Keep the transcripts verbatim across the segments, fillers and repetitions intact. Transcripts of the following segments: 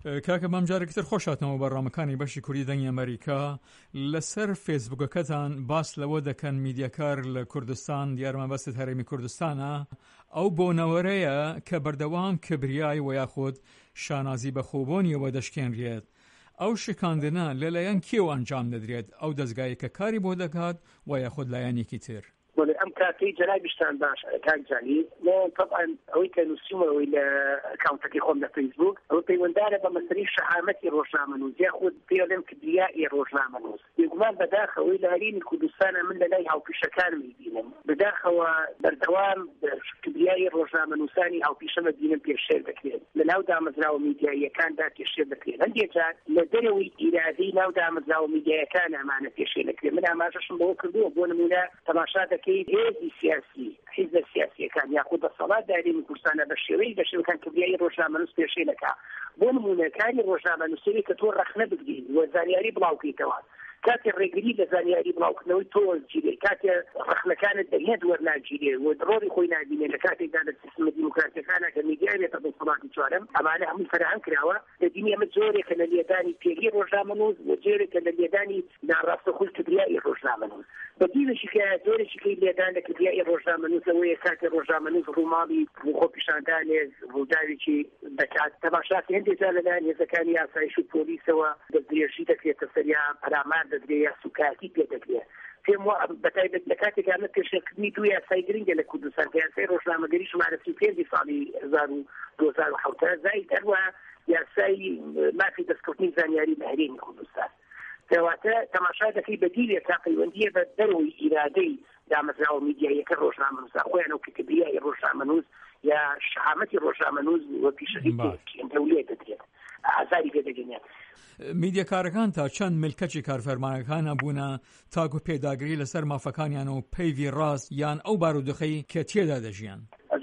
کاکە بەم جارێکتر خۆشاتنەوە بەڕامەکانی بەشی کوردی دەنگی ئەمریکا لەسەر فێسبووکەکەتان باس لەوە دەکەن میدیاکار لە کوردستان دیارمە بەست هەرێمی کوردستانە ئەو بۆنەوەرەیە کە بەردەوام کبریای و یاخود شانازی بەخۆبوونیەوە دەشکێنرێت ئەو شکاندنە لەلایەن کێو ئەنجام دەدرێت ئەو دەستگایە کە کاری بۆ دەکات و یاخود لایەنێکی تر ئەم کاتی جەنابیشتان باش کاکجانی طبعا ئەوەی کە نووسیمەوەی لە ئەکاونتەکەی خۆم لە فەیسبوک ئەوە پەیوەنددارە بە مەسەلەی شەهامەتی ڕۆژنامەنووس یاخود پێڵێم کبریایی ڕۆژنامەنووس بێگومان بەداخەوەی لە هەرێمی کوردستانە من لە لای هاوپیشەکانم بینم بەداخەوە بەردەوام کبریایی ڕۆژنامەنووسانی هاوپیشەمە بینم پێشێر دەکرێت لە ناو دامەزراوە میدیاییەکاندا پێشێر دەکرێت هەندێک جار لە دەرەوەی ئیرادەی ناو دامەزراوە میدیاییەکان ئەمانە پێشێر دەکرێت من ئاماژەشم بەوە کردووە بۆ نمونە تەماشا دەکەیت هێزی سیاسی حیزب سیاسیەکان یاخود دەسەڵات دارێمی کوردستانە بە شێوەی بەشێوەکان کبریایی ڕۆژنامەنووس پێشێر دەکات بۆ نمونەکانی ڕۆژنامەنووسەوەی کە تۆ ڕەخنە بگرین و زانیاری بڵاوکەیتەوە کاتێ ڕێگری لە زانیاری بڵاوکردنەوەی تۆ وەرگیرێ کاتێ ڕەخنەکانت دەهێت وەرناگیرێ و ڕۆڵی خۆی نابینێ لە کاتێکدا لە سیستەمە دیموکراتیەکانە کە میدیای بێتە دەسەڵاتی چوارەم ئەمانە هەمووی فراهم کراوە دەبینی ئەمە جۆرێکە لە لێدانی پێگەی ڕۆژنامەنووس و جۆرێکە لە لێدانی ناڕاستەخۆی کبریایی ڕۆژنامەنووس بە دیوێکی کە جۆرێکی لێدان لە کبریایی ڕۆژنامەنووسەوەیە کاتێ ڕۆژنامەنووس ڕووماڵی خۆ پیشاندانێ ڕووداوێکی دەکات تەماشاتی هەندێک جار لەلایەن هێزەکانی یاسایش و پۆلیسەوە دەستدرێژی دەکرێتە سەریا پەرامار دەدرێت یا سوکاتی پێ دەکرێت پێم وایە بەتایبەت لە کاتێکانە پێشێکردنی دوو یاسای گرنگە لە کوردستان کە یاسای ڕۆژنامەگەری ژمارە سی و پێنج ساڵی هەزار و دوو هەزار و حەوت زائید هەروە یاسای مافی دەستکەوتنی زانیاری لە هەرێمی کوردستان کەواتە تەماشا دەکەی بە دیوێ تا پەیوەندیە بە دەرەوەی ئیرادەی دامەزراوە میدیاییەکە ڕۆژنامەنووسە خۆیان ئەو کبریایی ڕۆژنامەنووس یا شەهامەتی ڕۆژنامەنووس و پیشەهی دەولێ دەدرێت ئازاری پێ دەگەنێت میدیاکارەکان تا چەند ملکەچی کارفەرمانەکانە بوونە تاکو پێداگری لەسەر مافەکانیان و پەیوی ڕاست یان ئەو بارودۆخەی کە تێدا دەژیان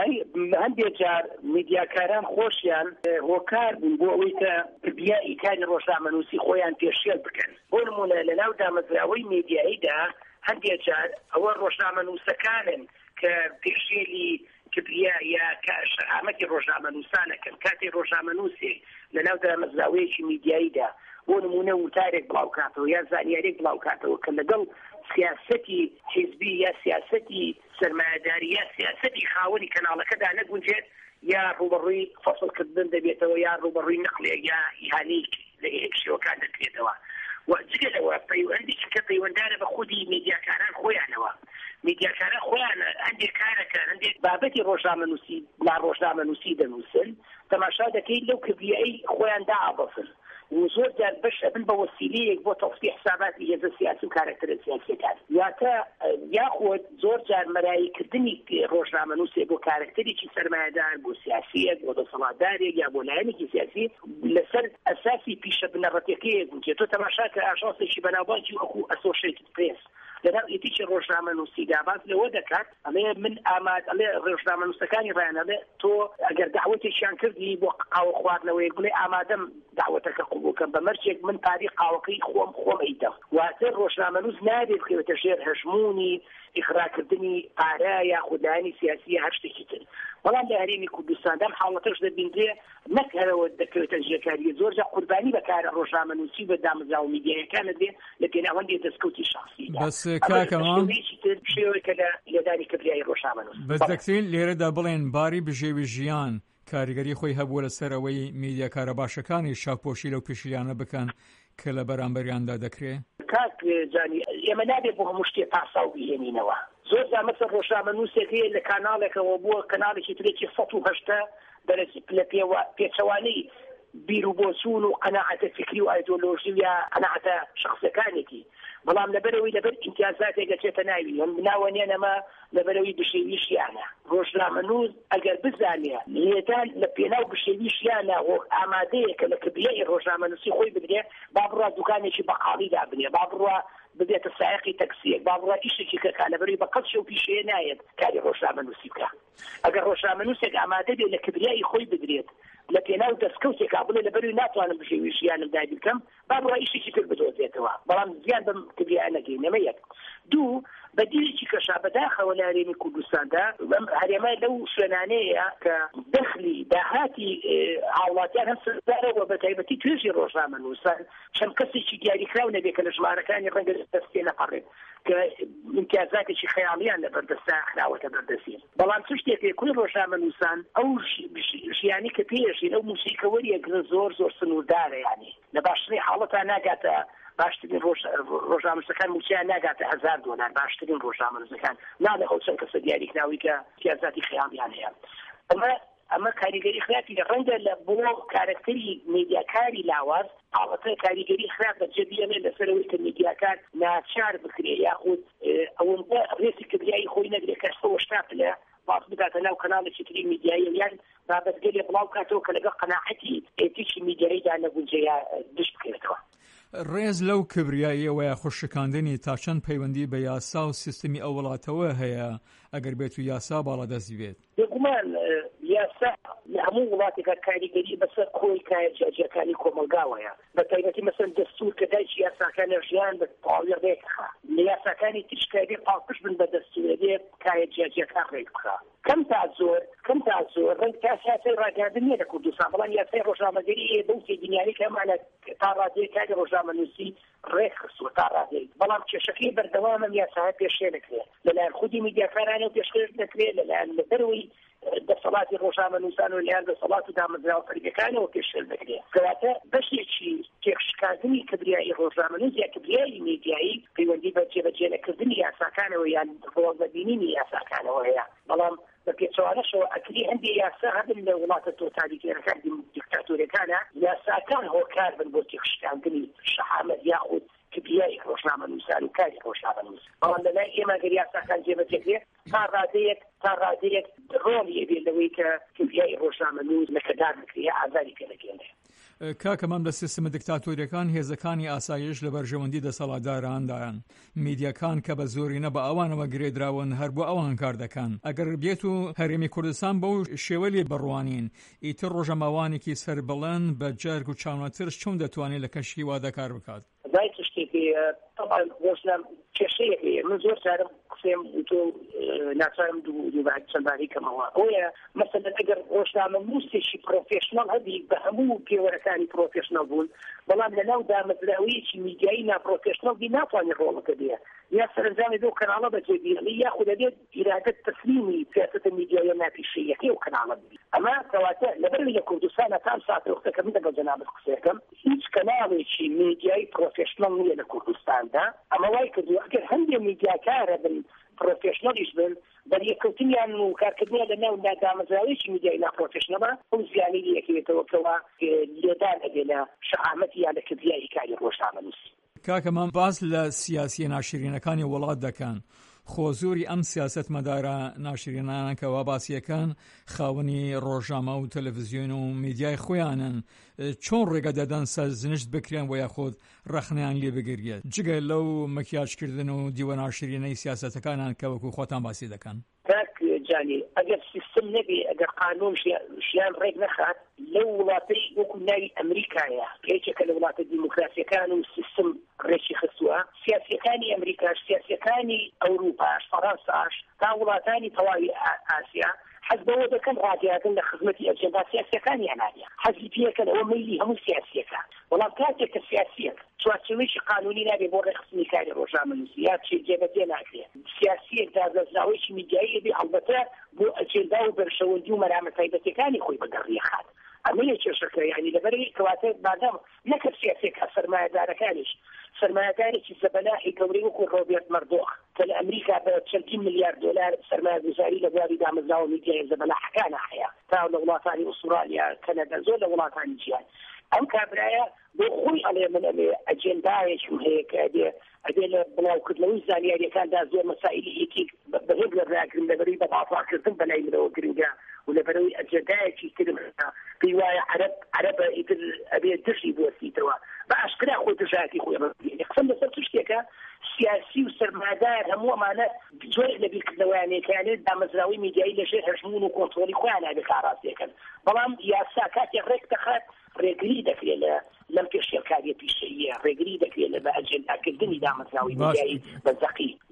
هەندێک جار میدیاکاران خۆشیان هۆکار بوون بۆ ئەوەی کە کبریاییەکانی ڕۆژنامەنووسی خۆیان پێشێل بکەن بۆ نمونە لە ناو دامەزراوەی میدیاییدا هەندێک جار ئەوە ڕۆژنامەنووسەکانن کە پێشێلی کبریا یا شەهامەتی ڕۆژنامەنووسانەکەن کاتی ڕۆژنامەنووسێ لە ناو دامەزراوەیەکی میدیاییدا بۆ نمونە وتارێک بڵاوکاتەوە یا زانیارێک بڵاوکاتەوە کە لەگەڵ سیاسەتی حیزبی یا سیاسەتی سەرمایەداری یا سیاسەتی خاوەنی کەناڵەکەدا نەگونجێت یا ڕوبەڕووی فەسڵکردن دەبێتەوە یا ڕوبەڕووی نەقلێک یا ئیهانەیەک لە هەیەک شێوەکان دەکرێتەوە و جگەلەوە پەیوەندێکی کە پەیوەنددارە بە خودی میدیاکاران خۆیانەوە میدیاکاران خۆیان هەندێک کارەکەن هەندێک بابەتی ڕۆژنامەنووسی ناڕۆژنامەنووسی دەنووسن تەماشا دەکەیت لەو کبریایی خۆیان داعەبەسن و زۆر جار بەش ئەبن بە وەسیلەیەک بۆ تەفسیح حساباتی هێزە سیاسی و کارکتەرە سیاسیەکان یاتە یاخود زۆر جار مەرایکردنی ڕۆژنامەنووسێ بۆ کارکتەرێکی سەرمایەدار بۆ سیاسیەک بۆ دەسەڵاتدارێک یا بۆ لایەنێکی سیاسی لەسەر ئەساسی پیشە بنەڕەتەکەیەک بووکێت تۆ تەماشا کە ئاژانسێکی بەناوبانگی وەکو ئەسۆشیێتد پرێس لەناو ئێتیکی ڕۆژنامەنووسیدا باس لەوە دەکات ئەڵێ من ئاماد ئەڵێ ڕۆژنامەنووسەکانی ڕایان ئەڵێ تۆ ئەگەر داوەتێکیان کردی بۆ قاوە خواردنەوەیەک بڵێ ئامادەم داوەتەکە قبوڵکەم بە مەرجێک من پاری قاوەکەی خۆم خۆم ئەیدەم واتە ڕۆژنامەنووس نابێت بخەوێتە ژێر هەژمونی ئیخراکردنی ئارا یا خوددانی سیاسی هەر شتێکی تر بەڵام لە هەرێمی کوردستاندا حاڵەتەش دەبیندرێ نەک هەرەوە دەکەوێتە ژێرکاریە زۆر جا قوربانی بەکارە ڕۆژنامەنووسی بە دامەزراوە میدیاییەکانە دێ لە پێناوەندی دەستکەوتی شخصیدا بەس کاکەمام شێوەیەکە لە لێدانی کبریایی ڕۆژنامەنووس بەس دەکترین لێرەدا بڵێن باری بژێوی ژیان کاریگەری خۆی هەبووە لەسەر ئەوەی میدیاکارە باشەکانی شاپۆشی لەو پێشیلانە بکەن کە لە بەرامبەریاندا دەکرێت کاک جانی ئێمە نابێت بۆ هەموو شتێ پاساو بهێنینەوە زۆر زامەسە ڕۆژنامەنووسێک هەیە لە کاناڵێکەوە بووە کەناڵێکی ترێکی سەد و هەشتا دەرەسی لە پێچەوانەی بیر و بۆچوون و قەناعەتە فکری و ئایدۆلۆژی یا قەناعەتە شخصەکانێکی بەڵام لەبەرەوەی لەبەر ئیمتیازاتێک دەچێتە ناوی هەم ناوەنێنەمە لەبەرەوەی بشێویشیانە ڕۆژنامەنووس ئەگەر بزانێ لێدان لە پێناو بشێویشیانە و ئامادەیەکە لە کبریایی ڕۆژنامەنووسی خۆی بدرێ با بڕوا دوکانێکی بەقاڵیدا بنێ با بڕوا ببێتە سایقی تەکسیەک با بڕوا ئیشێکی کەکا لەبەرەوەی بە قەت شەو پیشەیە نایەت کاری ڕۆژنامەنووسی بکە ئەگەر ڕۆژنامەنووسێک ئامادە بێت لە کبریایی خۆی بدرێت لە پێناو دەستکەوتێکا بڵێ لەبەروی ناتوانم بشێویشیانم دای بکەم با بڕوا ئیشێکی تر بدۆزێتەوە بەڵام زیان بەم کبریایە نەگەین نەمە یەک دوو بەدیرێکی کەشا بەداخەوە لە هەرێمی کوردستاندا هەرێمە لەو شوێنانەیە کە دەخلی داهاتی هاوڵاتیان هەم سەردارەوە بە تایبەتی توێژی ڕۆژنامەنووسان چەند کەسێکی دیاریکراو نەبێت کە لە ژمارەکانی ڕەنگە دەستێ نەپەڕێت کە امتیازاتێکی خەیاڵیان لە بەردەستا خراوەتە بەردەستی بەڵام چ شتێک پێکوی ڕۆژنامەنووسان ئەو ژیانی کە پێشین ئەو موسیقەوەریەکە زۆر زۆر سنووردارە یانی لە باشترین حاڵەتان ناگاتە باشترین ڕۆژنامەنووسەکان موچیان ناگاتە هەزار دۆلار باشترین ڕۆژنامەنووسەکان نادە ئەو چەند کەسە دیاریکراوی کە امتیازاتی خەیاڵیان هەیە ئەمە ئەمە کاریگەری خراپی لە ڕەنگە لە بۆ کارکتەری میدیاکاری لاواز حاڵەتە کاریگەری خراپ بەجێبیێنێ لەسەرەوەی کە میدیاکار ناچار بکرێ یاخود ئەوەندە ڕێسی کبریایی خۆی نەگرێت کە سەوە شتاپ لە باس بداتە ناو کەناڵێکی تری میدیایی یان بابەتگەلێ بڵاو کاتەوە کە لەگەڵ قەناعەتی ئێتیکی میدیاییدا نەگونجەیە دشت بکرێتەوە. ڕێز لەو کبریاییەوەیە خوشکاندنی تا چەند پەیوەندی بە یاسا و سیستمی ئەو وڵاتەوە هەیە ئەگەر بێت و یاسا باڵادەست بێت بێگومان یاسا لە هەموو وڵاتێکە کاریگەری بەسەر خۆی کایەجیەکانی کۆمەلگاوەیە بە تایبەتی مەسەن دەستور کە دایکی یاساکانە ژیان بە تەواوی ڕێکخا لە یاساکانی تریش کابێ پاڵپشت بن بە دەستورە بێ کایەجیەکان ڕێک بخا کەم تا زۆر کەم تا زۆر ڕەنگ تا سیاسەی ڕاگەاندن نییە لە کوردستان بەڵام یاسای ڕۆژنامەگەری بەوتێ دنیای کەمانە تا ڕادەیە کاری ڕۆژنامەنووسی ڕێکخستووە تا ڕادەیە بەڵام کێشەکەی بەردەوامە یاساها پێشێ دەکرێت لەلایەن خودی میدیاکارانە پێشکەش دەکرێت لەلایەن لەبەرەوەی دەسەڵاتی ڕۆژنامەنووسان و لەلایەن دەسەڵات و دامەزراوە فەرمیەکانەوە پێشێ دەکرێت کەواتە بەشێکی تێکشکاندنی کبریایی ڕۆژنامەنووس یا کبریایی میدیایی پەیوەندی بە جێبەجێنەکردنی یاساکانەوە یان ڕۆڵبەبینینی یاساکانەوە هەیە بەڵام بە پێچوانەشەوە ئەکری هەندێک یاسا هەبن لە وڵاتە تۆتالیتێرەکان دیکتاتۆرەکانە یاساکان هۆکار بن بۆ تێکشکاندنی شەحامەت یاخود کبریایی ڕۆژنامەنووسان و کاری ڕۆژنامەنووس بەڵام لەلای ئێمە گەر یاساکان جێبەجێکرێت تا ڕادەیەک تا ڕادەیەک ڕۆڵی بێت لەوەی کە کبریایی ڕۆژنامەنووس لەکەدار بکرێ ئازاری پێ دەکێنێ. کاکەمام لە سیستمە دیکتاتۆریەکان هێزەکانی ئاسایش لە بەرژەوەندی دەسەڵاتداراندایان میدیاکان کە بە زۆرینە بە ئەوانەوە گرێدراون هەر بۆ ئەوان کار دەکەن ئەگەر بێت و هەرێمی کوردستان بەو شێوە لێ بڕوانین ئیتر ڕۆژەماوانێکی سەربەڵەن بە جەرگ و چاونەترش چۆن دەتوانێت لە کەشی وادە کار بکات کێشەیە من زۆر جارم قسەم تۆ ناچارم دووبار چەندباری کەمەوە ئەوەیە مەسەلەن ئەگەر ڕۆژنامەنووسێکی پرۆفێشنەڵ هەبی بە هەموو پێوەرەکانی پرۆفێشنەڵ بوون بەڵام لەناو دامەزراوەیەکی میدیایی ناپرۆفێشنەڵ بی ناتوانێت ڕۆڵەکە بێ یا سەرنجامی بێ و کەناڵە بەجێبێڵی یاخود دەبێت ئیرادەت تەسلیمی سیاسەتە میدیایە ناپیشەیەکەی و کەناڵە بی ئەمە کەواتە لەبەر لە کوردستانە تام ساتە وەختەکە من لەگەڵ جەنابەت قسەکەم هیچ کەناڵێکی میدیایی پرۆفێشنەڵ نییە لە کوردستاندا ئەمە وای کردووە ئەگەر هەندێک میدیاکارە بن پرۆفێشنەڵیش بن بەریەکەوتنیان و کارکردنیان لەناو دامەزراوەیەکی میدیایی ناپرۆفێشنەڵە ئەو زیانەی یەکێتەوە کەوا لێدان ئەبێ لە شەحامەتی یان لە کبریایی کاری ڕۆژنامەنووس. کاکەمان باس لە سیاسی ناشرینەکانی وڵات دەکەن خۆزوری ئەم سیاست مەدارە ناشرینانە کەوا باسیەکان خاوەنی ڕۆژنامە و تەلەڤیزیۆن و میدیای خۆیانن چۆن ڕێگە دەدەن سەرزنشت بکرێن بۆ یاخود ڕەخنیان لێ بگرێت جگە لەو مەکیاجکردن و دیوە ناشرینەی سیاسەتەکانان کە وەکو خۆتان باسی دەکەن کاک جانی ئەگەر سیستم نەبێ ئەگەر قانون شیان ڕێک نەخات لەو وڵاتەی وەکو ناوی ئەمریکایە کێچێکە لە وڵاتە دیموکراسیەکان و سیستم ڕێکی خستووە سیاسیەکانی ئەمریکاش سیاسیەکانی ئەوروپاش فەڕەنساش تا وڵاتانی تەواوی ئاسیا حەز بەوە دەکەن ڕادیاکەن لە خزمەتی ئەجەندا سیاسیەکانیان نادیە حەزی پێکەن ئەوە مەیلی هەموو سیاسیەکە بەڵام کاتێک کە سیاسیەک چوارچێوەیەکی قانونی نابێ بۆ ڕێخستنی کاری ڕۆژنامەنووسی یا چێ جێبەجێ ناکرێت سیاسیەک دادەزراوەیەکی میدیایی بێ هەڵبەتە بۆ ئەجێندا و بەرشەوەندی و مەرامە تایبەتەکانی خۆی بەدەڕێخات ئەمەیە کێشەکە یعنی لەبەرەوەی کەواتە بادام نەکرد سیاسێکە سەرمایەدارەکانیش سەرمایەدارێکی زەبەلاحی گەورەی وەکو ڕۆبێرت مەردۆخ کە لە ئەمریکا بە چەندین ملیارد دۆلار سەرمایەگوزاری لە بواری دامەزراوە میدیای زەبەلاحەکانە هەیە تا لە وڵاتانی ئوسترالیا کەنەدا زۆر لە وڵاتانی جیهان ئەم کابرایە بۆ خۆی ئەڵێ من ئەمێ ئەجێندایەکم هەیە کە ئەبێ ئەبێ لە بڵاوکردنەوەی زانیاریەکاندا زۆر مەسائلی ئیتیک بەهێز لە ڕاگرن لەبەرەوەی بەباڵاکردن بەلای منەوە گرنگە و لەبەرەوەی ئەجێندایەکی ترم پێی وایە عەرەب عەرەبە ئیتر ئەبێ دژی بوەستیتەوە بە ئاشکرا خۆی دژایەتی خۆی ڕەبێنێ قسەم لەسەر چ شتێکە سیاسی و سەرمایەدار هەموو ئەمانە جۆر لە بیرکردنەوەیانەیەکانێت دامەزراوەی میدیایی لەژێر هەژمون و کۆنتڕۆلی خۆیان نابێ کاڕاستیەکەن بەڵام یاسا کاتێک ڕێک دەخات ڕێگری دەکرێت لە لەم پێشێکاریە پیشەیە ڕێگری دەکرێت لە بە ئەجێنداکردنی دامەزراوەی میدیایی بەزەقی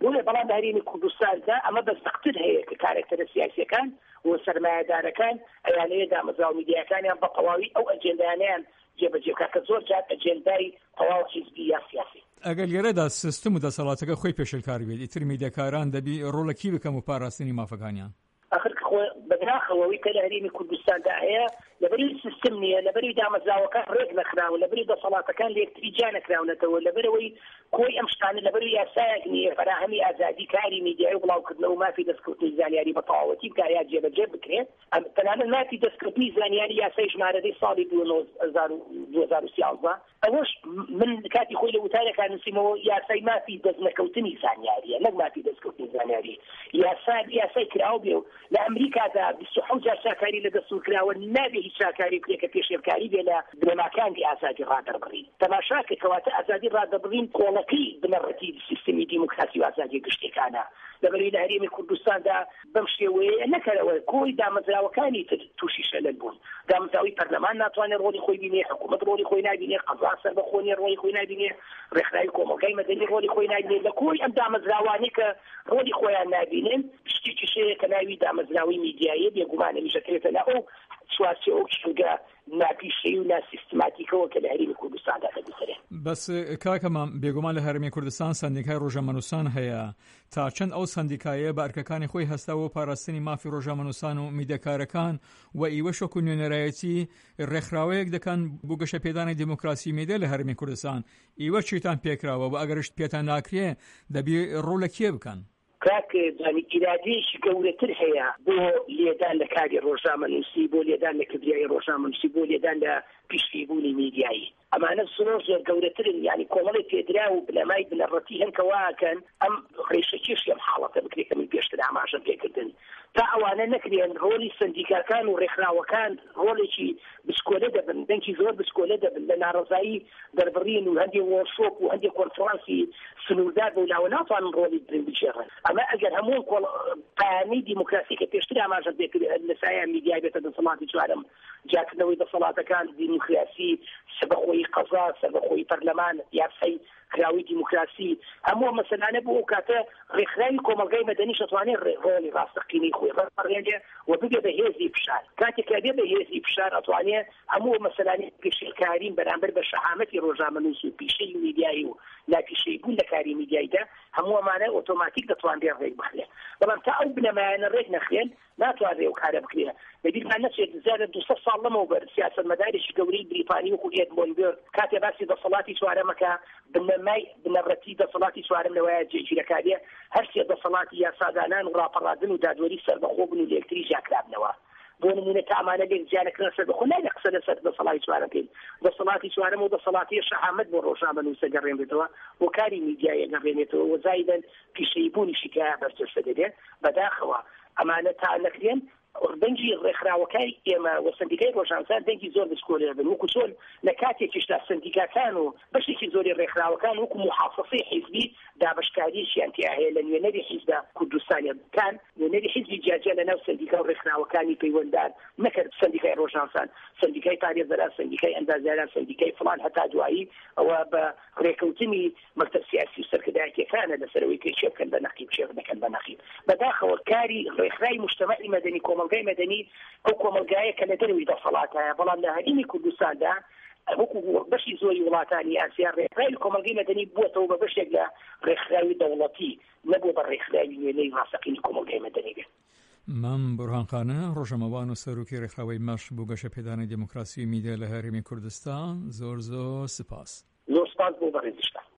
بۆیە بەڵام هەرێمی کوردستاندا ئەمە بەستەختر هەیە کە کارکتەرە سیاسیەکان و سەرمایەدارەکان ئەیانەیە دامەزراو میدیاکانیان بە قەواوی ئەو ئەجێندایانیان جێبەجێبکات کە زۆر جات ئەجێندای تەواو حیزبی یا سیاسی. ئەگەر لێرەدا سیستم و دەسەڵاتەکە خۆی پێشەلکاری بێت ئیتر میدیاکاران دەبی ڕۆڵەکی بکەم و پاراستنی مافەکانیان. آخر بەداخەوەی کە لە هەرێمی کوردستاندا هەیە لەبەری سیستم نییە لەبەری دامەزراوەکان ڕێک نەخراون لەبەری دەسەڵاتەکان لە یەکتری جا نەکراونەتەوە لەبەرەوەی کۆی ئەم شتانە لەبەری یاسایەک نییە فراهەمی ئازادی کاری میدیای و بڵاوکردنەوە و مافی دەستکەوتنی زانیاری بە تەواوەتی بکاریا جێبەجێ بکرێت تەنانەت مافی دەستکەوتنی زانیاری یاسای ژمارەدەی ساڵی دوو هەزار و سیانزە ئەوەش من کاتی خۆی لە وتارەکان نووسیمەوە یاسای مافی دەستنەکەوتنی زانیاریە نەک مافی دەستکەوتنی زانیاری یاسا یاسای کراوە بێ و لە ئەمریکادا بیست و حەوت جار شاکاری لە دەستور کراوە نابێ هیچ شاکاری بکرێت کە پێشێبکاری بێ لە بنەماکانی ئازادی ڕادەبڕین تەماشاکە کەواتە ئازادی ڕادەبڕین کۆڵەکەی بنەڕەتی سیستمی دیموکراسی و ئازادی گشتەکانە لەبەری لە هەرێمی کوردستاندا بەم شێوەیە نەکەرەوە کۆی دامەزراوەکانی تووشی شەلل بوون دامەزراوی پەرلەمان ناتوانێت ڕۆڵی خۆی بینێ حکوومەت ڕۆڵی خۆی نابینێ قەزا سەربەخۆنی ڕۆڵی خۆی نابینێ ڕێکخراوی کۆمەلگای مەدەنی ڕۆڵی خۆی نابینێ لە کۆی ئەم دامەزراوانی کە ڕۆڵی خۆیان نابینێن شتێکی شەیە کە ناوی دامەزراوی میدیایە بێگومانە میشەکرێتە لە ئەو سواسی ئەو چنگە ناپیشەی و ناسیستماتیکەوە کە لە هەرێمی کوردستاندا دەبیسەرێت. بەس کاکەمام بێگومان لە هەرێمی کوردستان سندیکای ڕۆژنامەنووسان هەیە تا چەند ئەو سندیکایە بە ئەرکەکانی خۆی هەستاوە پاراستنی مافی ڕۆژنامەنووسان و میدیاکارەکان و ئیوە شەکو نوێنەرایەتی ڕێکخراوەیەک دەکەن بۆ گەشەپێدانی دیموکراسی میدیا لە هەرێمی کوردستان ئیوە چیتان پێکراوە و ئەگەرشت پێتان ناکرێ دەبی ڕۆڵە کێ بکەن؟ کاکە زانی ئیرادەیەکی گەورەتر هەیە بۆ لێدان لە کاری ڕۆژنامەنووسی بۆ لێدان لە کردیای ڕۆژنامەنووسی بۆ لێدان لە پیشبوونی میدیایی ئەمانە زۆر زۆر گەورەترن یعنی کۆمەڵی پێدرا و بنەمای بنەڕەتی هەن کەواکەن ئەم ڕێشەکیشی ئەم حاڵەتە بکرێت کە من پێشتر ئاماژەم پێکردن تا ئەوانە نەکرێن ڕۆڵی سندیکاکان و ڕێکخراوەکان ڕۆڵێکی بسکۆلە دەبن دەنگی زۆر بسکۆلە دەبن لە ناڕەزایی دەربڕین و هەندێک وۆرشۆپ و هەندێک کۆنفرانسی سنووردار بۆ لاوە ناتوانن ڕۆڵی بدرن بچێڕن ئەمە ئەگەر هەموو پایانەی دیموکراسی کە پێشتر ئاماژەم پێکرد لە سایە میدیای بێتە دەسەڵاتی چوارەم جاکردنەوەی دەسەڵاتەکان دیموکراسی سەبەخۆی قەزا سەبەخۆی پەرلەمان یاسای کراوی دیموکراسی هەموو مەسەلانە بۆ ئەو کاتە ڕێکخراوی کۆمەلگای مەدەنی شەتوانێت ڕۆڵی ڕاستەقینەی خۆی ڕێگە و ببێ بە هێزی فشار کاتێک کە بێ بە هێزی فشار ئەتوانێت هەموو مەسەلانی پێشێلکارین بەرامبەر بە شەهامەتی ڕۆژنامەنووسی و پیشەی میدیایی و لاپیشەی بوون لە کاری میدیاییدا هەموو ئەمانە ئۆتۆماتیک دەتوانرێت ڕێک بخرێت بەڵام تا ئەو بنەمایانە ڕێک نەخرێن ناتوانرێت و کارە بکرێت بەبیرمان نەچێت زیاتر دووسەد ساڵ لەمەوبەر سیاسەتمەدارێکی گەورەی بریتانی وەکو ئێدمۆنبێرد کاتێ باسی دەسەڵاتی چوارەمەکە بنەمای بنەڕەتی دەسەڵاتی چوارەم لەوایە جێگیرەکاریە هەرسێ دەسەڵاتی یاسادانان و ڕاپەڕادن و دادوەری سەربەخۆ بن و لێکتری ژاکرابنەوە بۆ نمونە تامانە لێک جیانەکردن سەربەخۆ نای لە قسە لەسەر دەسەڵاتی چوارەم بکەین دەسەڵاتی چوارەم و دەسەڵاتی شەهامەت بۆ ڕۆژنامەنووسە گەڕێنبێتەوە بۆ کاری میدیایە گەڕێنێتەوە و زایدەن پیشەی بوونیشی کە بەرچەسە دەبێت بەداخەوە ئەمانە تا نەکرێن دەنگی ڕێکخراوەکەی ئێمە و سندیکای ڕۆژنامەنووسان دەنگی زۆر بسکۆلێ بن وەکو چۆن لە کاتێکیشدا سندیکاکان و بەشێکی زۆری ڕێکخراوەکان وەکو محافظەی حیزبی دابشکاریشیان تیا هەیە لە نوێنەری حیزبدا کوردستانیەکان نوێنەری حیزبی جیاجیا لەناو سندیکا و ڕێکخراوەکانی پەیوەنددار نەکرد سندیکای ڕۆژنامەنووسان سندیکای پارێزەران سندیکای ئەندازیاران سندیکای فڵان هەتا دوایی ئەوە بە ڕێکەوتنی مەکتەب سیاسی و سەرکردایەتیەکانە لەسەرەوەی کە چێ بکەن بە نەقیب چێ نەکەن بە نەقیب بەداخەوە کاری ڕێکخراوی موجتەمەعی مەدەنی کۆمەلگای مەدەنی ئەو کۆمەلگایە کە لە دەروی دەسەڵاتایە بەڵام لە هەرێمی کوردستاندا بەشی زۆری وڵاتانی ئاسیا ڕێکخراوی کۆمەلگای مەدەنی بووەتەوە بە بەشێک لە ڕێکخراوی دەوڵەتی نەبوو بە ڕێکخراوی نوێنەی ڕاستەقینی کۆمەلگای مەدەنی بێت. مام بورهانخانە ڕۆژەمەوان و سەرۆکی ڕێکخراوەی مەش بۆ گەشەپێدانی دیموکراسی و میدیا لە هەرێمی کوردستان زۆر زۆر سپاس. زۆر سپاس بۆ بەڕێزیشتان.